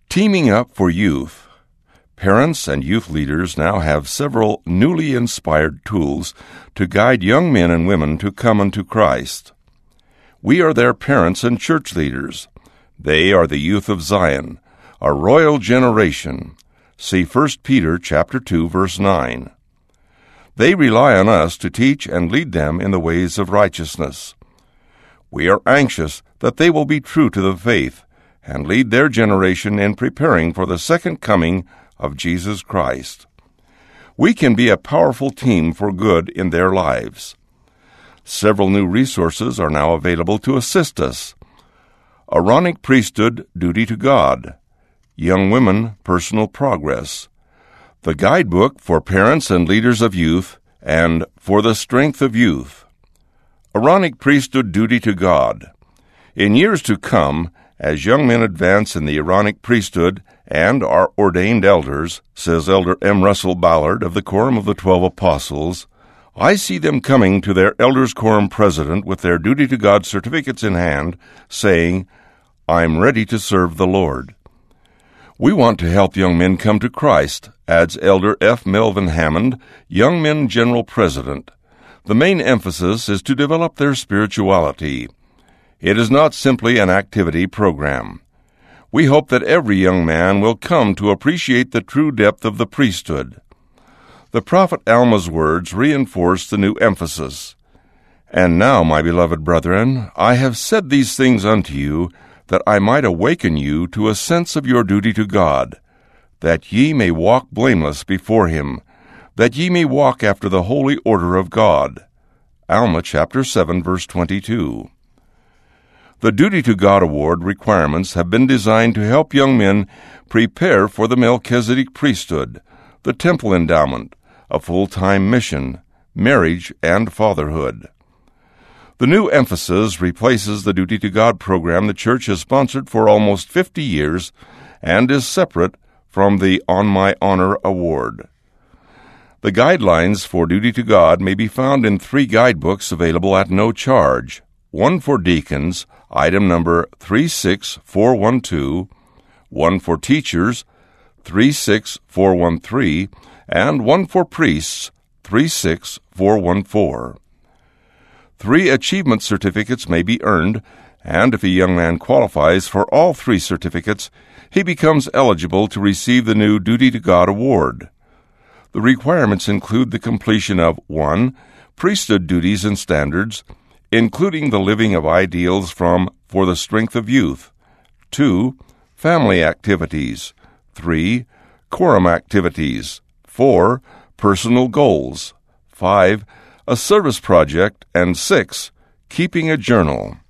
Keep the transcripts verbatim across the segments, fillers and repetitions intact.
Teaming Up for Youth. Parents and youth leaders now have several newly inspired tools to guide young men and women to come unto Christ. We are their parents and church leaders. They are the youth of Zion, a royal generation. See First Peter chapter two, verse nine. They rely on us to teach and lead them in the ways of righteousness. We are anxious that they will be true to the faith and lead their generation in preparing for the second coming of Jesus Christ. We can be a powerful team for good in their lives. Several new resources are now available to assist us. Aaronic Priesthood, Duty to God. Young Women, Personal Progress. The Guidebook for Parents and Leaders of Youth, and For the Strength of Youth. Aaronic Priesthood, Duty to God. In years to come, as young men advance in the Aaronic priesthood and are ordained elders, says Elder M. Russell Ballard of the Quorum of the Twelve Apostles, I see them coming to their Elders Quorum president with their Duty to God certificates in hand, saying, I'm ready to serve the Lord. We want to help young men come to Christ, adds Elder F. Melvin Hammond, Young Men General President. The main emphasis is to develop their spirituality. It is not simply an activity program. We hope that every young man will come to appreciate the true depth of the priesthood. The prophet Alma's words reinforce the new emphasis. And now, my beloved brethren, I have said these things unto you, that I might awaken you to a sense of your duty to God, that ye may walk blameless before him, that ye may walk after the holy order of God. Alma chapter seven, verse twenty-two. The Duty to God Award requirements have been designed to help young men prepare for the Melchizedek priesthood, the temple endowment, a full-time mission, marriage, and fatherhood. The new emphasis replaces the Duty to God program the Church has sponsored for almost fifty years and is separate from the On My Honor Award. The guidelines for Duty to God may be found in three guidebooks available at no charge, one for deacons, item number three six four one two, one for teachers, three six four one three, and one for priests, three six four one four. Three achievement certificates may be earned, and if a young man qualifies for all three certificates, he becomes eligible to receive the new Duty to God Award. The requirements include the completion of one priesthood duties and standards, including the living of ideals from For the Strength of Youth, two family activities, three quorum activities, four personal goals, five a service project, and six, keeping a journal.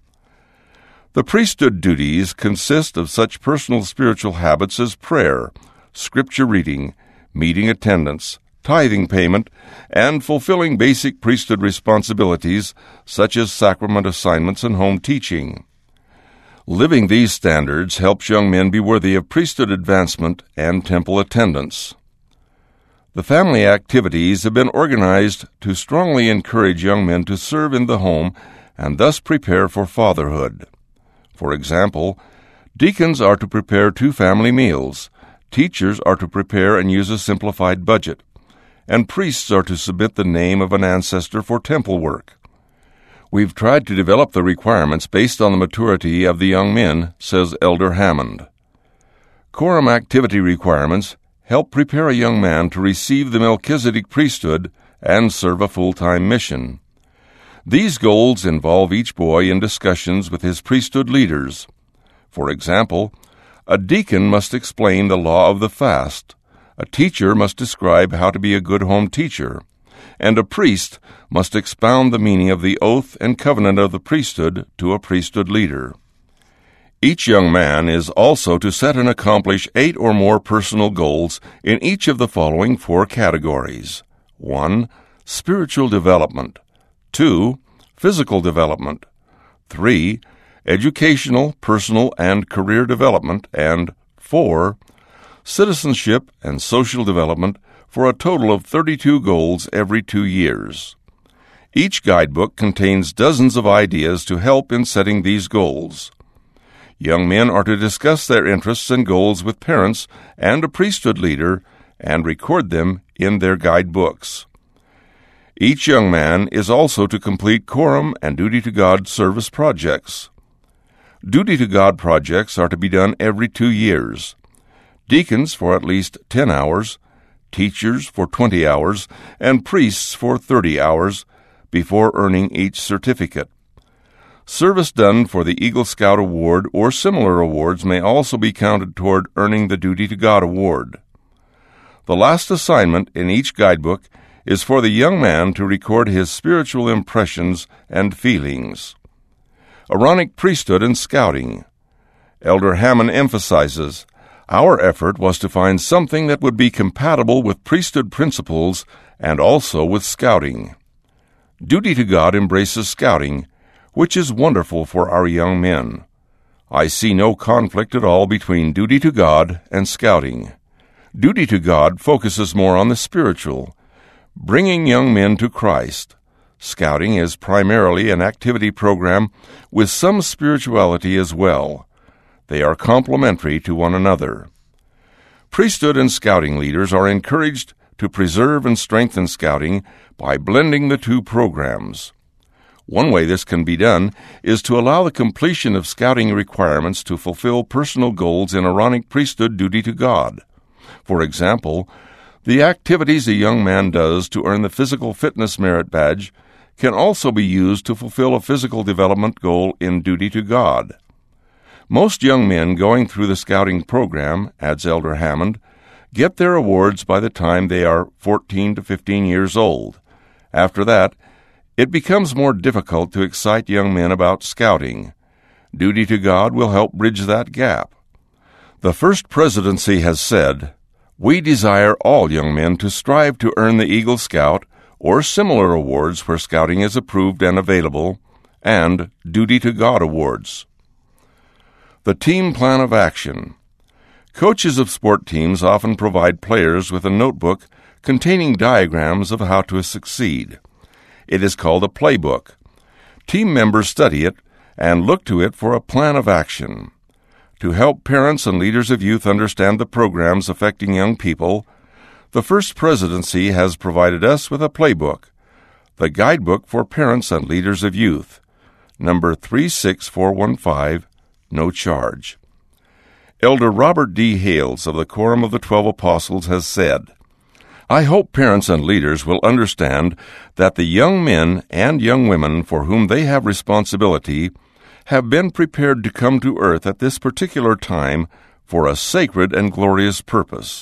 The priesthood duties consist of such personal spiritual habits as prayer, scripture reading, meeting attendance, tithing payment, and fulfilling basic priesthood responsibilities such as sacrament assignments and home teaching. Living these standards helps young men be worthy of priesthood advancement and temple attendance. The family activities have been organized to strongly encourage young men to serve in the home and thus prepare for fatherhood. For example, deacons are to prepare two family meals, teachers are to prepare and use a simplified budget, and priests are to submit the name of an ancestor for temple work. We've tried to develop the requirements based on the maturity of the young men, says Elder Hammond. Quorum activity requirements help prepare a young man to receive the Melchizedek priesthood and serve a full-time mission. These goals involve each boy in discussions with his priesthood leaders. For example, a deacon must explain the law of the fast, a teacher must describe how to be a good home teacher, and a priest must expound the meaning of the oath and covenant of the priesthood to a priesthood leader. Each young man is also to set and accomplish eight or more personal goals in each of the following four categories. one. Spiritual development. two. Physical development. three. Educational, personal, and career development. And four. Citizenship and social development, for a total of thirty-two goals every two years. Each guidebook contains dozens of ideas to help in setting these goals. Young men are to discuss their interests and goals with parents and a priesthood leader and record them in their guidebooks. Each young man is also to complete quorum and duty to God service projects. Duty to God projects are to be done every two years. Deacons for at least ten hours, teachers for twenty hours, and priests for thirty hours before earning each certificate. Service done for the Eagle Scout Award or similar awards may also be counted toward earning the Duty to God Award. The last assignment in each guidebook is for the young man to record his spiritual impressions and feelings. Aaronic priesthood and scouting. Elder Hammond emphasizes, our effort was to find something that would be compatible with priesthood principles and also with scouting. Duty to God embraces scouting, which is wonderful for our young men. I see no conflict at all between duty to God and scouting. Duty to God focuses more on the spiritual, bringing young men to Christ. Scouting is primarily an activity program with some spirituality as well. They are complementary to one another. Priesthood and scouting leaders are encouraged to preserve and strengthen scouting by blending the two programs. One way this can be done is to allow the completion of scouting requirements to fulfill personal goals in Aaronic priesthood duty to God. For example, the activities a young man does to earn the Physical Fitness Merit Badge can also be used to fulfill a physical development goal in duty to God. Most young men going through the scouting program, adds Elder Hammond, get their awards by the time they are fourteen to fifteen years old. After that, it becomes more difficult to excite young men about scouting. Duty to God will help bridge that gap. The First Presidency has said, we desire all young men to strive to earn the Eagle Scout or similar awards where scouting is approved and available, and Duty to God awards. The Team Plan of Action. Coaches of sport teams often provide players with a notebook containing diagrams of how to succeed. It is called a playbook. Team members study it and look to it for a plan of action. To help parents and leaders of youth understand the programs affecting young people, the First Presidency has provided us with a playbook, the Guidebook for Parents and Leaders of Youth, number three six four one five, no charge. Elder Robert D. Hales of the Quorum of the Twelve Apostles has said, I hope parents and leaders will understand that the young men and young women for whom they have responsibility have been prepared to come to earth at this particular time for a sacred and glorious purpose.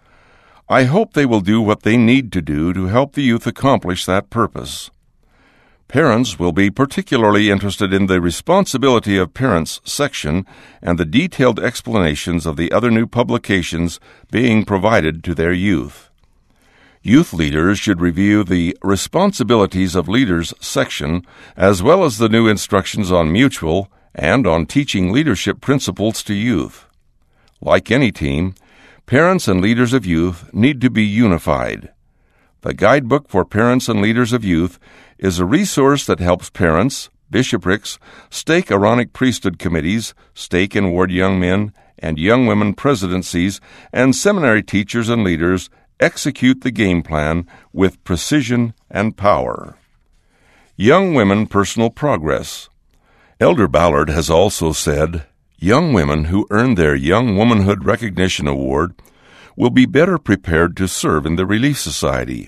I hope they will do what they need to do to help the youth accomplish that purpose. Parents will be particularly interested in the Responsibility of Parents section and the detailed explanations of the other new publications being provided to their youth. Youth leaders should review the Responsibilities of Leaders section, as well as the new instructions on mutual and on teaching leadership principles to youth. Like any team, parents and leaders of youth need to be unified. The Guidebook for Parents and Leaders of Youth is a resource that helps parents, bishoprics, stake Aaronic priesthood committees, stake and ward young men and young women presidencies, and seminary teachers and leaders execute the game plan with precision and power. Young Women Personal Progress. Elder Ballard has also said, young women who earn their Young Womanhood Recognition Award will be better prepared to serve in the Relief Society.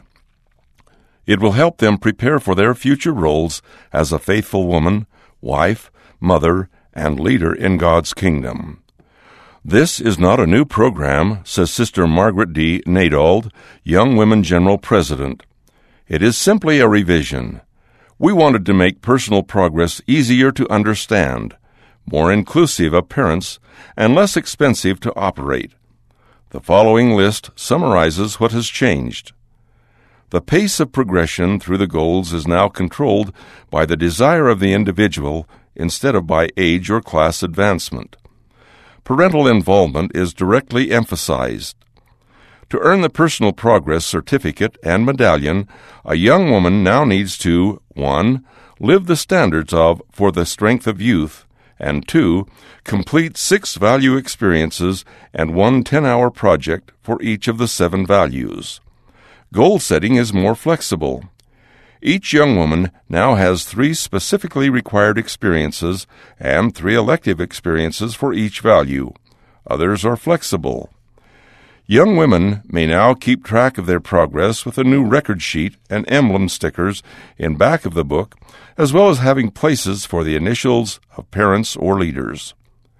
It will help them prepare for their future roles as a faithful woman, wife, mother, and leader in God's kingdom. This is not a new program, says Sister Margaret D. Nadold, Young Women General President. It is simply a revision. We wanted to make personal progress easier to understand, more inclusive of parents, and less expensive to operate. The following list summarizes what has changed. The pace of progression through the goals is now controlled by the desire of the individual instead of by age or class advancement. Parental involvement is directly emphasized. To earn the Personal Progress Certificate and Medallion, a young woman now needs to, one, live the standards of For the Strength of Youth and two, complete six value experiences and one ten-hour project for each of the seven values. Goal setting is more flexible. Each young woman now has three specifically required experiences and three elective experiences for each value. Others are flexible. Young women may now keep track of their progress with a new record sheet and emblem stickers in back of the book, as well as having places for the initials of parents or leaders.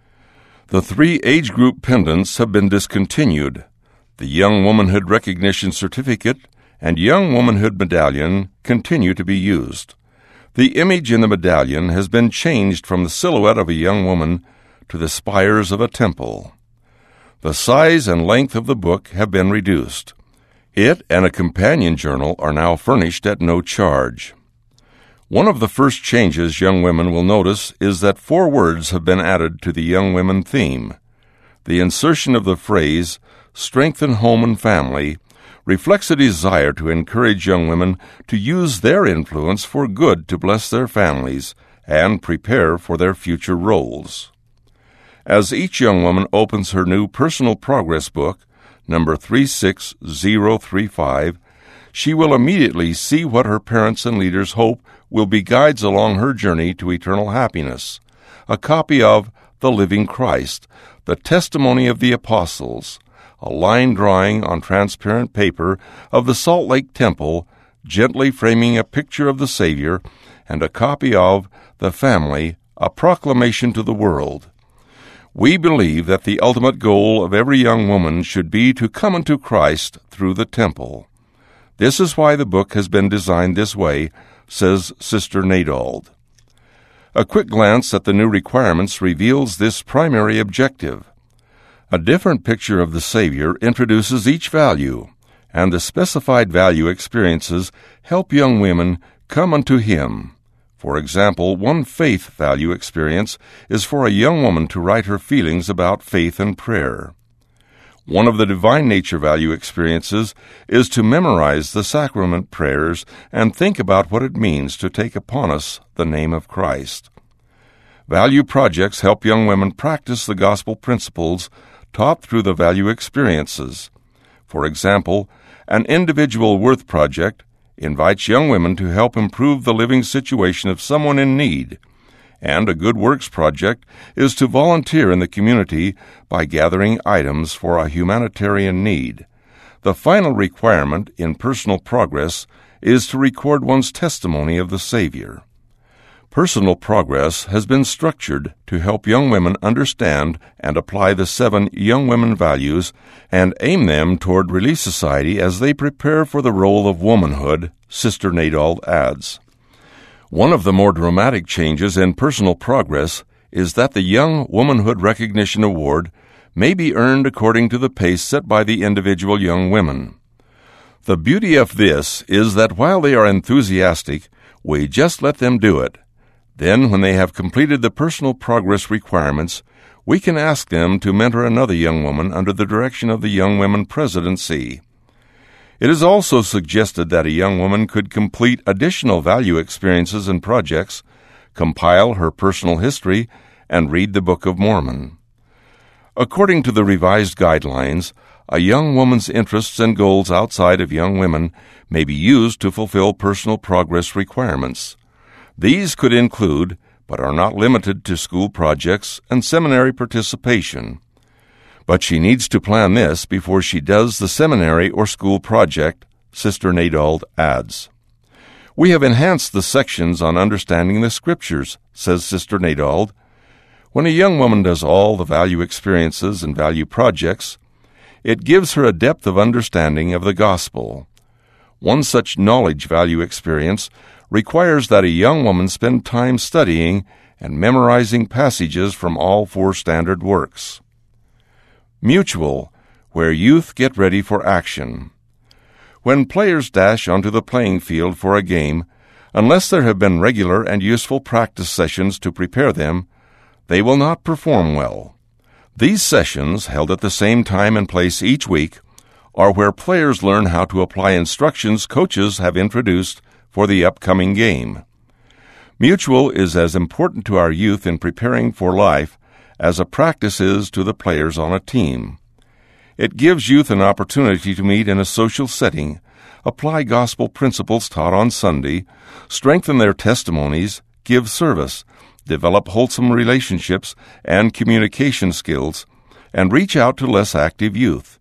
The three age group pendants have been discontinued. The Young Womanhood Recognition Certificate and Young Womanhood Medallion continue to be used. The image in the medallion has been changed from the silhouette of a young woman to the spires of a temple. The size and length of the book have been reduced. It and a companion journal are now furnished at no charge. One of the first changes young women will notice is that four words have been added to the Young Women theme. The insertion of the phrase, "strengthen home and family," reflects a desire to encourage young women to use their influence for good to bless their families and prepare for their future roles. As each young woman opens her new personal progress book, number three six zero three five, she will immediately see what her parents and leaders hope will be guides along her journey to eternal happiness, a copy of The Living Christ, the Testimony of the Apostles, a line drawing on transparent paper of the Salt Lake Temple, gently framing a picture of the Savior, and a copy of The Family, a Proclamation to the World. We believe that the ultimate goal of every young woman should be to come unto Christ through the temple. This is why the book has been designed this way, says Sister Nadald. A quick glance at the new requirements reveals this primary objective. A different picture of the Savior introduces each value, and the specified value experiences help young women come unto Him. For example, one faith value experience is for a young woman to write her feelings about faith and prayer. One of the divine nature value experiences is to memorize the sacrament prayers and think about what it means to take upon us the name of Christ. Value projects help young women practice the gospel principles taught through the value experiences. For example, an individual worth project invites young women to help improve the living situation of someone in need, and a good works project is to volunteer in the community by gathering items for a humanitarian need. The final requirement in personal progress is to record one's testimony of the Savior. Personal progress has been structured to help young women understand and apply the seven young women values and aim them toward Relief Society as they prepare for the role of womanhood, Sister Nadald adds. One of the more dramatic changes in personal progress is that the Young Womanhood Recognition Award may be earned according to the pace set by the individual young women. The beauty of this is that while they are enthusiastic, we just let them do it. Then, when they have completed the personal progress requirements, we can ask them to mentor another young woman under the direction of the Young Women Presidency. It is also suggested that a young woman could complete additional value experiences and projects, compile her personal history, and read the Book of Mormon. According to the revised guidelines, a young woman's interests and goals outside of young women may be used to fulfill personal progress requirements. These could include, but are not limited to, school projects and seminary participation. But she needs to plan this before she does the seminary or school project, Sister Nadald adds. We have enhanced the sections on understanding the Scriptures, says Sister Nadald. When a young woman does all the value experiences and value projects, it gives her a depth of understanding of the gospel. One such knowledge value experience requires that a young woman spend time studying and memorizing passages from all four standard works. Mutual, where youth get ready for action. When players dash onto the playing field for a game, unless there have been regular and useful practice sessions to prepare them, they will not perform well. These sessions, held at the same time and place each week, are where players learn how to apply instructions coaches have introduced for the upcoming game. Mutual is as important to our youth in preparing for life as a practice is to the players on a team. It gives youth an opportunity to meet in a social setting, apply gospel principles taught on Sunday, strengthen their testimonies, give service, develop wholesome relationships and communication skills, and reach out to less active youth.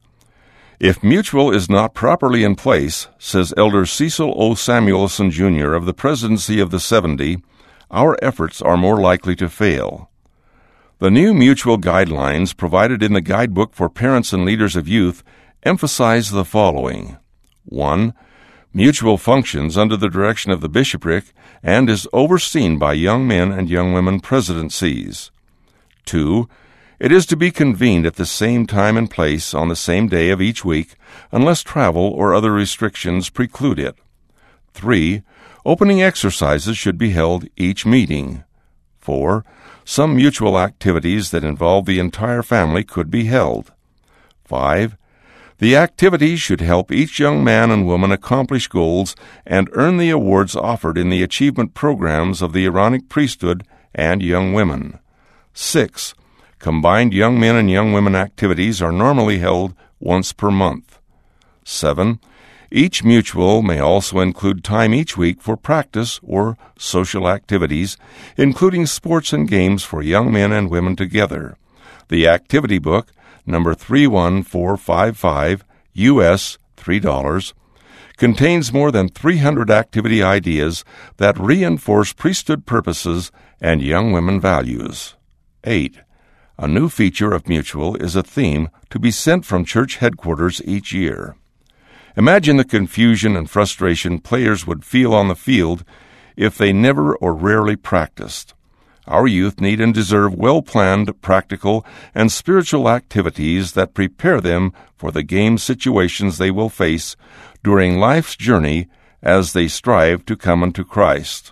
If Mutual is not properly in place, says Elder Cecil O. Samuelson, Junior of the Presidency of the seventy, our efforts are more likely to fail. The new Mutual guidelines provided in the Guidebook for Parents and Leaders of Youth emphasize the following. one. Mutual functions under the direction of the bishopric and is overseen by young men and young women presidencies. two. It is to be convened at the same time and place on the same day of each week, unless travel or other restrictions preclude it. three. Opening exercises should be held each meeting. four. Some mutual activities that involve the entire family could be held. five. The activities should help each young man and woman accomplish goals and earn the awards offered in the achievement programs of the Aaronic priesthood and young women. six. Combined young men and young women activities are normally held once per month. seven. Each mutual may also include time each week for practice or social activities, including sports and games for young men and women together. The activity book, number three one four five five, U S three dollars, contains more than three hundred activity ideas that reinforce priesthood purposes and young women values. eight. A new feature of Mutual is a theme to be sent from church headquarters each year. Imagine the confusion and frustration players would feel on the field if they never or rarely practiced. Our youth need and deserve well-planned, practical, and spiritual activities that prepare them for the game situations they will face during life's journey as they strive to come unto Christ.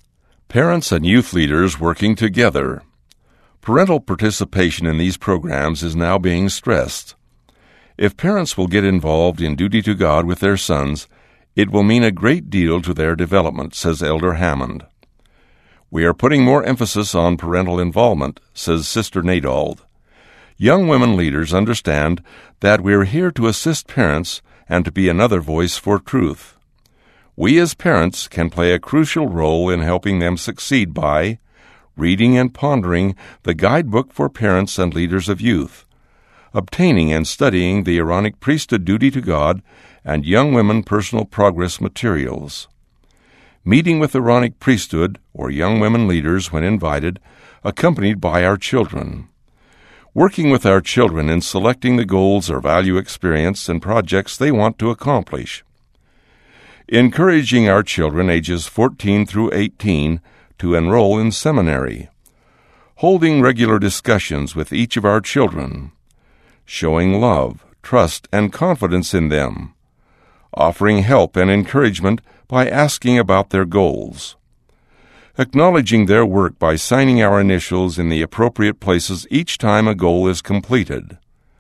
Parents and youth leaders working together. Parental participation in these programs is now being stressed. If parents will get involved in duty to God with their sons, it will mean a great deal to their development, says Elder Hammond. We are putting more emphasis on parental involvement, says Sister Nadald. Young women leaders understand that we are here to assist parents and to be another voice for truth. We as parents can play a crucial role in helping them succeed by reading and pondering the Guidebook for Parents and Leaders of Youth, obtaining and studying the Aaronic priesthood duty to God and young women personal progress materials, meeting with Aaronic priesthood or young women leaders when invited, accompanied by our children, working with our children in selecting the goals or value experience and projects they want to accomplish, encouraging our children ages fourteen through eighteen to enroll in seminary, holding regular discussions with each of our children, showing love, trust, and confidence in them, offering help and encouragement by asking about their goals, acknowledging their work by signing our initials in the appropriate places each time a goal is completed,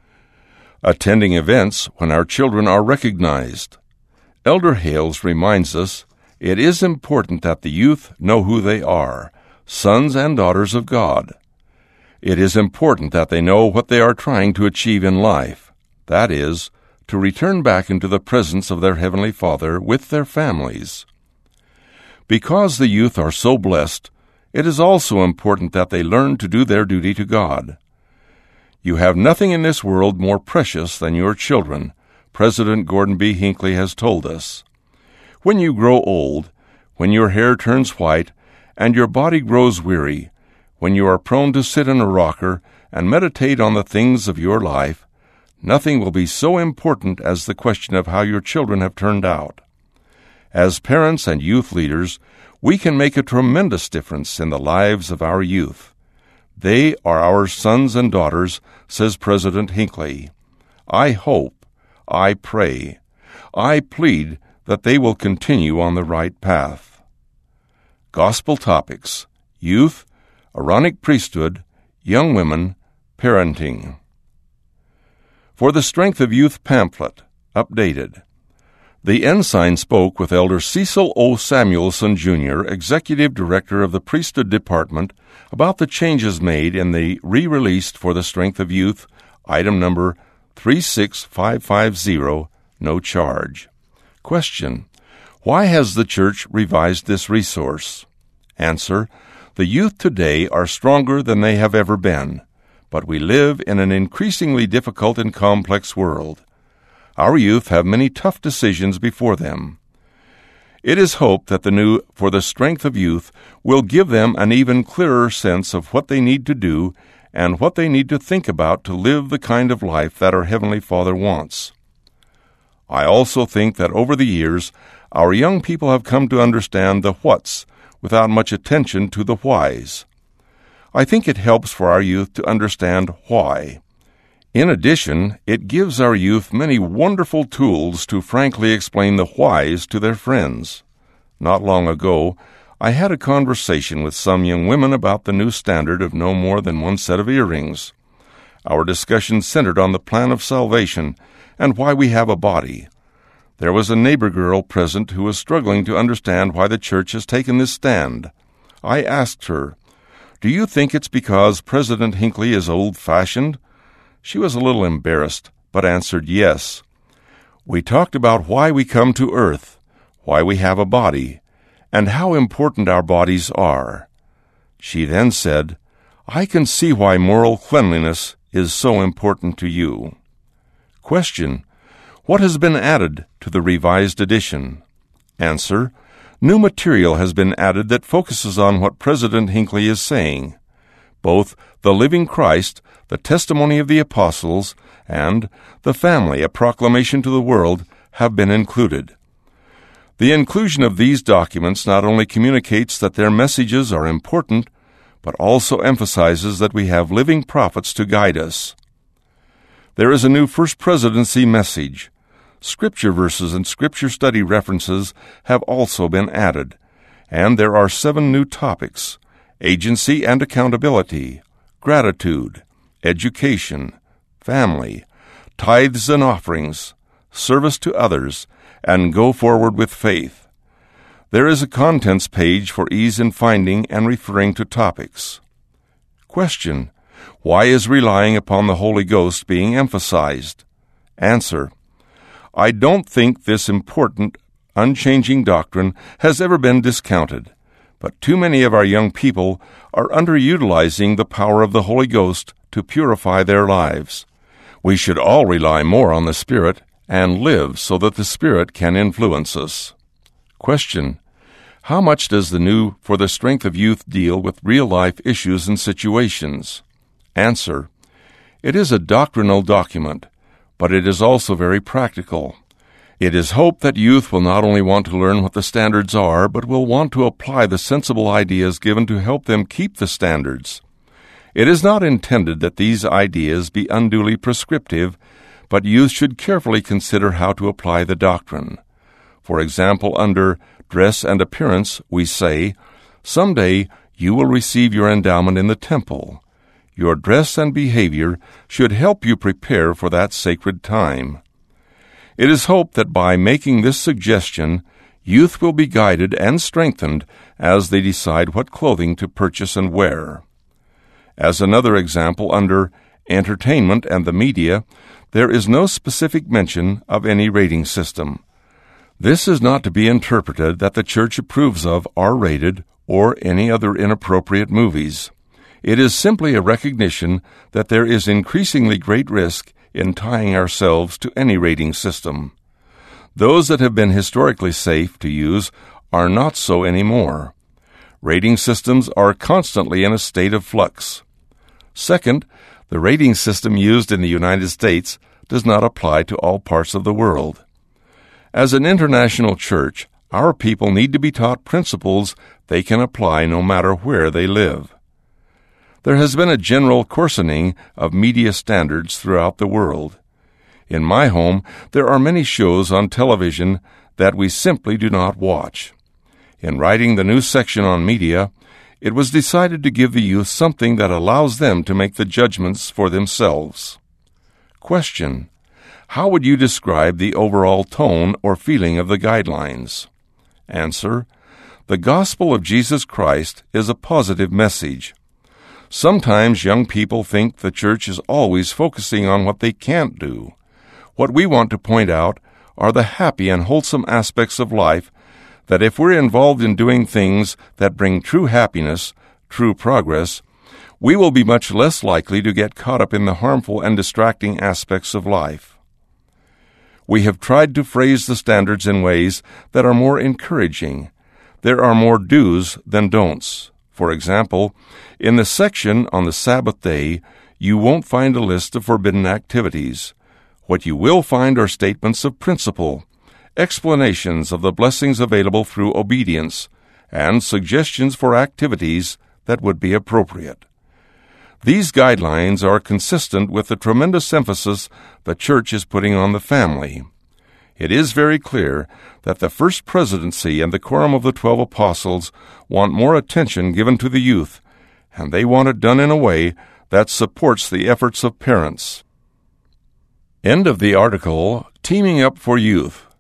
attending events when our children are recognized. Elder Hales reminds us it is important that the youth know who they are, sons and daughters of God. It is important that they know what they are trying to achieve in life, that is, to return back into the presence of their Heavenly Father with their families. Because the youth are so blessed, it is also important that they learn to do their duty to God. You have nothing in this world more precious than your children, President Gordon B. Hinckley has told us. When you grow old, when your hair turns white, and your body grows weary, when you are prone to sit in a rocker and meditate on the things of your life, nothing will be so important as the question of how your children have turned out. As parents and youth leaders, we can make a tremendous difference in the lives of our youth. They are our sons and daughters, says President Hinckley. I hope, I pray, I plead that they will continue on the right path. Gospel topics: youth, Aaronic priesthood, young women, parenting. For the Strength of Youth pamphlet, updated. The ensign spoke with Elder Cecil O. Samuelson, Junior, Executive Director of the Priesthood Department, about the changes made in the re-released For the Strength of Youth, item number three six five five zero, no charge. Question: why has the Church revised this resource? Answer: the youth today are stronger than they have ever been, but we live in an increasingly difficult and complex world. Our youth have many tough decisions before them. It is hoped that the new For the Strength of Youth will give them an even clearer sense of what they need to do and what they need to think about to live the kind of life that our Heavenly Father wants. I also think that over the years, our young people have come to understand the whats without much attention to the whys. I think it helps for our youth to understand why. In addition, it gives our youth many wonderful tools to frankly explain the whys to their friends. Not long ago, I had a conversation with some young women about the new standard of no more than one set of earrings. Our discussion centered on the plan of salvation and why we have a body. There was a neighbor girl present who was struggling to understand why the church has taken this stand. I asked her, "Do you think it's because President Hinckley is old-fashioned?" She was a little embarrassed, but answered yes. We talked about why we come to earth, why we have a body, and how important our bodies are. She then said, "I can see why moral cleanliness is so important to you." Question: what has been added to the revised edition? Answer: new material has been added that focuses on what President Hinckley is saying. Both the living Christ, the testimony of the apostles, and the family, a proclamation to the world, have been included. The inclusion of these documents not only communicates that their messages are important, but also emphasizes that we have living prophets to guide us. There is a new First Presidency message. Scripture verses and Scripture study references have also been added, and there are seven new topics: agency and accountability, gratitude, education, family, tithes and offerings, service to others, and go forward with faith. There is a contents page for ease in finding and referring to topics. Question: why is relying upon the Holy Ghost being emphasized? Answer: I don't think this important, unchanging doctrine has ever been discounted, but too many of our young people are underutilizing the power of the Holy Ghost to purify their lives. We should all rely more on the Spirit and live so that the Spirit can influence us. Question: how much does the new For the Strength of Youth deal with real-life issues and situations? Answer: it is a doctrinal document, but it is also very practical. It is hoped that youth will not only want to learn what the standards are, but will want to apply the sensible ideas given to help them keep the standards. It is not intended that these ideas be unduly prescriptive, but youth should carefully consider how to apply the doctrine. For example, under dress and appearance, we say, "Someday you will receive your endowment in the temple. Your dress and behavior should help you prepare for that sacred time." It is hoped that by making this suggestion, youth will be guided and strengthened as they decide what clothing to purchase and wear. As another example, under entertainment and the media, there is no specific mention of any rating system. This is not to be interpreted that the Church approves of R-rated or any other inappropriate movies. It is simply a recognition that there is increasingly great risk in tying ourselves to any rating system. Those that have been historically safe to use are not so anymore. Rating systems are constantly in a state of flux. Second, the rating system used in the United States does not apply to all parts of the world. As an international church, our people need to be taught principles they can apply no matter where they live. There has been a general coarsening of media standards throughout the world. In my home, there are many shows on television that we simply do not watch. In writing the new section on media, it was decided to give the youth something that allows them to make the judgments for themselves. Question: How would you describe the overall tone or feeling of the guidelines? Answer: the gospel of Jesus Christ is a positive message. Sometimes young people think the church is always focusing on what they can't do. What we want to point out are the happy and wholesome aspects of life that if we're involved in doing things that bring true happiness, true progress, we will be much less likely to get caught up in the harmful and distracting aspects of life. We have tried to phrase the standards in ways that are more encouraging. There are more do's than don'ts. For example, in the section on the Sabbath day, you won't find a list of forbidden activities. What you will find are statements of principle, explanations of the blessings available through obedience, and suggestions for activities that would be appropriate. These guidelines are consistent with the tremendous emphasis the church is putting on the family. It is very clear that the First Presidency and the Quorum of the Twelve Apostles want more attention given to the youth, and they want it done in a way that supports the efforts of parents. End of the article, Teaming Up for Youth.